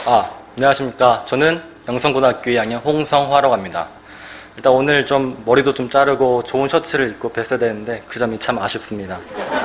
안녕하십니까. 저는 영성고등학교 2학년 홍성화라고 합니다. 일단 오늘 좀 머리도 좀 자르고 좋은 셔츠를 입고 뵀어야 되는데 그 점이 참 아쉽습니다.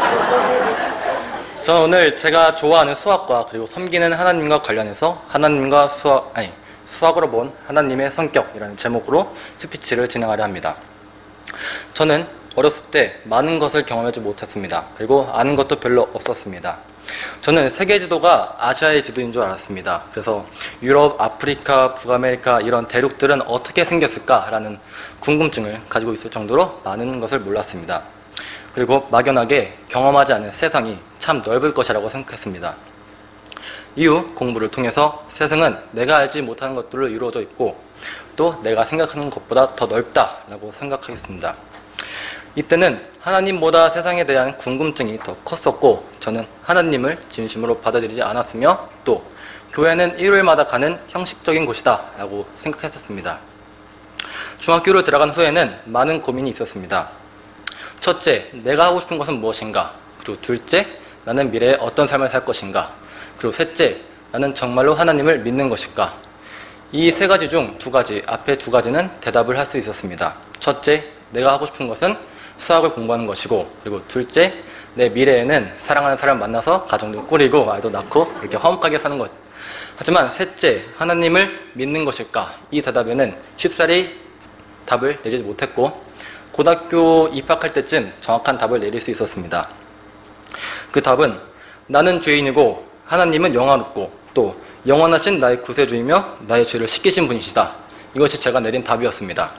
저는 오늘 제가 좋아하는 수학과 그리고 섬기는 하나님과 관련해서 하나님과 수학으로 본 하나님의 성격이라는 제목으로 스피치를 진행하려 합니다. 저는 어렸을 때 많은 것을 경험하지 못했습니다. 그리고 아는 것도 별로 없었습니다. 저는 세계 지도가 아시아의 지도인 줄 알았습니다. 그래서 유럽, 아프리카, 북아메리카 이런 대륙들은 어떻게 생겼을까라는 궁금증을 가지고 있을 정도로 많은 것을 몰랐습니다. 그리고 막연하게 경험하지 않은 세상이 참 넓을 것이라고 생각했습니다. 이후 공부를 통해서 세상은 내가 알지 못하는 것들로 이루어져 있고 또 내가 생각하는 것보다 더 넓다라고 생각하겠습니다. 이때는 하나님보다 세상에 대한 궁금증이 더 컸었고 저는 하나님을 진심으로 받아들이지 않았으며 또 교회는 일요일마다 가는 형식적인 곳이다 라고 생각했었습니다. 중학교로 들어간 후에는 많은 고민이 있었습니다. 첫째, 내가 하고 싶은 것은 무엇인가? 그리고 둘째, 나는 미래에 어떤 삶을 살 것인가? 그리고 셋째, 나는 정말로 하나님을 믿는 것인가? 이 세 가지 중 두 가지, 앞에 두 가지는 대답을 할 수 있었습니다. 첫째, 내가 하고 싶은 것은 수학을 공부하는 것이고, 그리고 둘째, 내 미래에는 사랑하는 사람을 만나서 가정도 꾸리고 아이도 낳고 이렇게 화목하게 사는 것. 하지만 셋째, 하나님을 믿는 것일까? 이 대답에는 쉽사리 답을 내리지 못했고 고등학교 입학할 때쯤 정확한 답을 내릴 수 있었습니다. 그 답은 나는 죄인이고 하나님은 영원롭고 또 영원하신 나의 구세주이며 나의 죄를 씻기신 분이시다. 이것이 제가 내린 답이었습니다.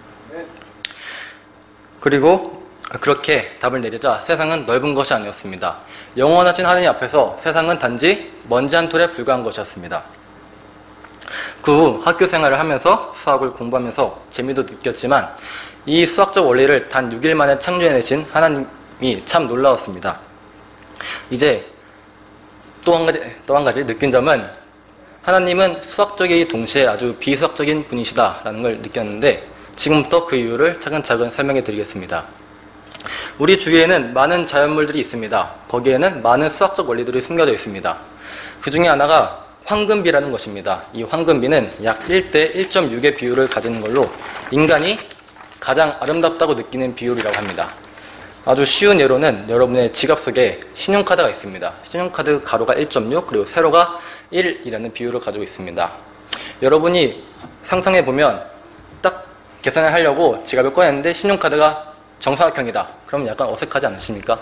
그리고 그렇게 답을 내리자 세상은 넓은 것이 아니었습니다. 영원하신 하나님 앞에서 세상은 단지 먼지 한 톨에 불과한 것이었습니다. 그 후 학교 생활을 하면서 수학을 공부하면서 재미도 느꼈지만 이 수학적 원리를 단 6일 만에 창조해내신 하나님이 참 놀라웠습니다. 이제 또 한 가지 느낀 점은 하나님은 수학적이 동시에 아주 비수학적인 분이시다라는 걸 느꼈는데 지금부터 그 이유를 차근차근 설명해 드리겠습니다. 우리 주위에는 많은 자연물들이 있습니다. 거기에는 많은 수학적 원리들이 숨겨져 있습니다. 그 중에 하나가 황금비라는 것입니다. 이 황금비는 약 1대 1.6의 비율을 가지는 걸로 인간이 가장 아름답다고 느끼는 비율이라고 합니다. 아주 쉬운 예로는 여러분의 지갑 속에 신용카드가 있습니다. 신용카드 가로가 1.6 그리고 세로가 1이라는 비율을 가지고 있습니다. 여러분이 상상해보면 딱 계산을 하려고 지갑을 꺼냈는데 신용카드가 정사각형이다. 그러면 약간 어색하지 않으십니까?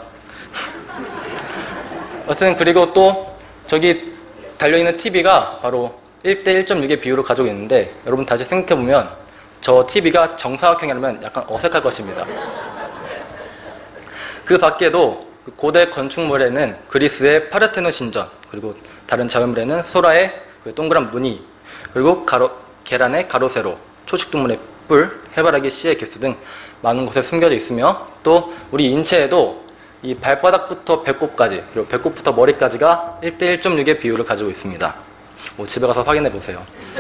어쨌든 그리고 또 저기 달려있는 TV가 바로 1대 1.6의 비율을 가지고 있는데 여러분 다시 생각해보면 저 TV가 정사각형이라면 약간 어색할 것입니다. 그 밖에도 고대 건축물에는 그리스의 파르테논 신전 그리고 다른 자연물에는 소라의 동그란 무늬 그리고 계란의 가로 세로 초식동물의 뿔, 해바라기 씨의 개수 등 많은 곳에 숨겨져 있으며 또 우리 인체에도 이 발바닥부터 배꼽까지 그리고 배꼽부터 머리까지가 1대 1.6의 비율을 가지고 있습니다. 집에 가서 확인해 보세요.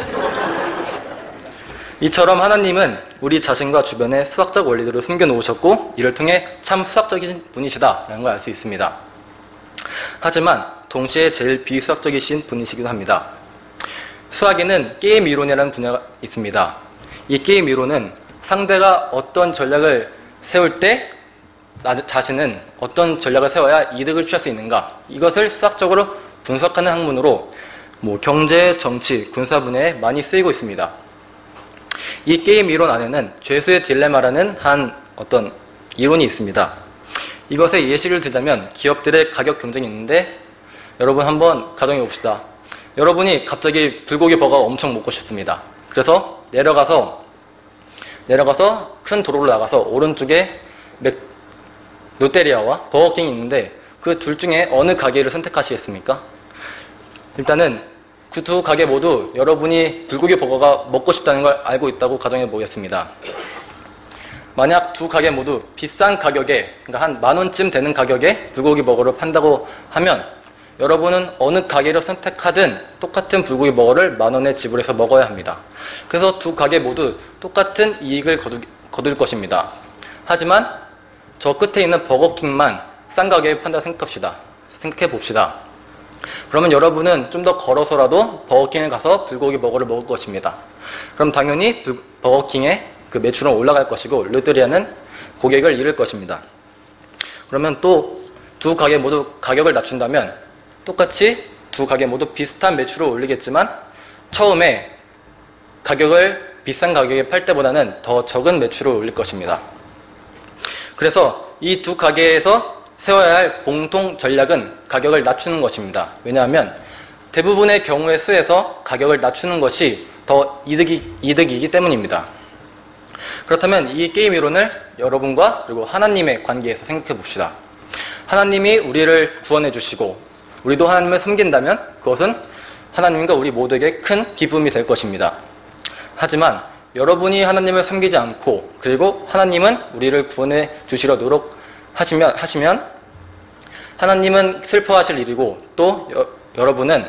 이처럼 하나님은 우리 자신과 주변에 수학적 원리들을 숨겨놓으셨고 이를 통해 참 수학적인 분이시다라는 걸 알 수 있습니다. 하지만 동시에 제일 비수학적이신 분이시기도 합니다. 수학에는 게임 이론이라는 분야가 있습니다. 이 게임 이론은 상대가 어떤 전략을 세울 때 나 자신은 어떤 전략을 세워야 이득을 취할 수 있는가 이것을 수학적으로 분석하는 학문으로 경제, 정치, 군사 분야에 많이 쓰이고 있습니다. 이 게임 이론 안에는 죄수의 딜레마라는 한 어떤 이론이 있습니다. 이것의 예시를 들자면 기업들의 가격 경쟁이 있는데 여러분 한번 가정해 봅시다. 여러분이 갑자기 불고기 버거가 엄청 먹고 싶습니다. 그래서 내려가서 큰 도로로 나가서 오른쪽에 롯데리아와 버거킹이 있는데 그 둘 중에 어느 가게를 선택하시겠습니까? 일단은 그 두 가게 모두 여러분이 불고기 버거가 먹고 싶다는 걸 알고 있다고 가정해 보겠습니다. 만약 두 가게 모두 비싼 가격에 그러니까 한 10,000원쯤 되는 가격에 불고기 버거를 판다고 하면 여러분은 어느 가게를 선택하든 똑같은 불고기 버거를 10,000원에 지불해서 먹어야 합니다. 그래서 두 가게 모두 똑같은 이익을 거둘 것입니다. 하지만 저 끝에 있는 버거킹만 싼 가격에 판다 생각해 봅시다. 그러면 여러분은 좀 더 걸어서라도 버거킹에 가서 불고기 버거를 먹을 것입니다. 그럼 당연히 버거킹의 그 매출은 올라갈 것이고 르드리아는 고객을 잃을 것입니다. 그러면 또 두 가게 모두 가격을 낮춘다면 똑같이 두 가게 모두 비슷한 매출을 올리겠지만 처음에 가격을 비싼 가격에 팔 때보다는 더 적은 매출을 올릴 것입니다. 그래서 이 두 가게에서 세워야 할 공통 전략은 가격을 낮추는 것입니다. 왜냐하면 대부분의 경우의 수에서 가격을 낮추는 것이 더 이득이기 때문입니다. 그렇다면 이 게임 이론을 여러분과 그리고 하나님의 관계에서 생각해 봅시다. 하나님이 우리를 구원해 주시고 우리도 하나님을 섬긴다면 그것은 하나님과 우리 모두에게 큰 기쁨이 될 것입니다. 하지만 여러분이 하나님을 섬기지 않고 그리고 하나님은 우리를 구원해 주시려 노력하시면 하나님은 슬퍼하실 일이고 또 여러분은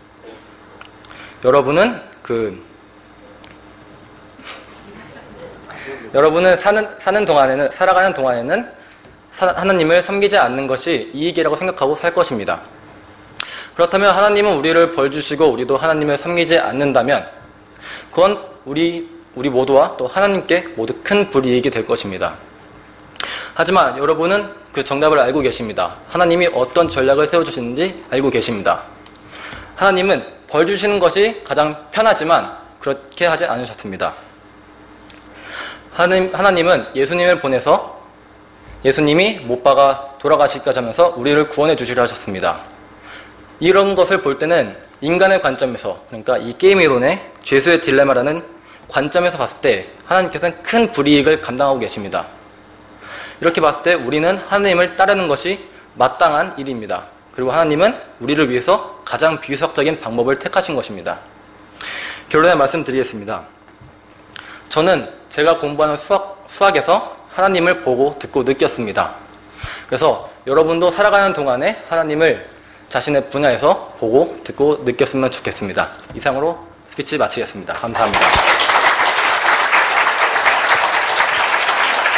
살아가는 동안에는 하나님을 섬기지 않는 것이 이익이라고 생각하고 살 것입니다. 그렇다면 하나님은 우리를 벌 주시고 우리도 하나님을 섬기지 않는다면 그건 우리 모두와 또 하나님께 모두 큰 불이익이 될 것입니다. 하지만 여러분은 그 정답을 알고 계십니다. 하나님이 어떤 전략을 세워주시는지 알고 계십니다. 하나님은 벌 주시는 것이 가장 편하지만 그렇게 하지 않으셨습니다. 하나님은 예수님을 보내서 예수님이 못 박아 돌아가시기까지 하면서 우리를 구원해 주시려 하셨습니다. 이런 것을 볼 때는 인간의 관점에서, 그러니까 이 게임 이론의 죄수의 딜레마라는 관점에서 봤을 때 하나님께서는 큰 불이익을 감당하고 계십니다. 이렇게 봤을 때 우리는 하나님을 따르는 것이 마땅한 일입니다. 그리고 하나님은 우리를 위해서 가장 비유석적인 방법을 택하신 것입니다. 결론에 말씀드리겠습니다. 저는 제가 공부하는 수학에서 하나님을 보고 듣고 느꼈습니다. 그래서 여러분도 살아가는 동안에 하나님을 자신의 분야에서 보고 듣고 느꼈으면 좋겠습니다. 이상으로 스피치 마치겠습니다. 감사합니다.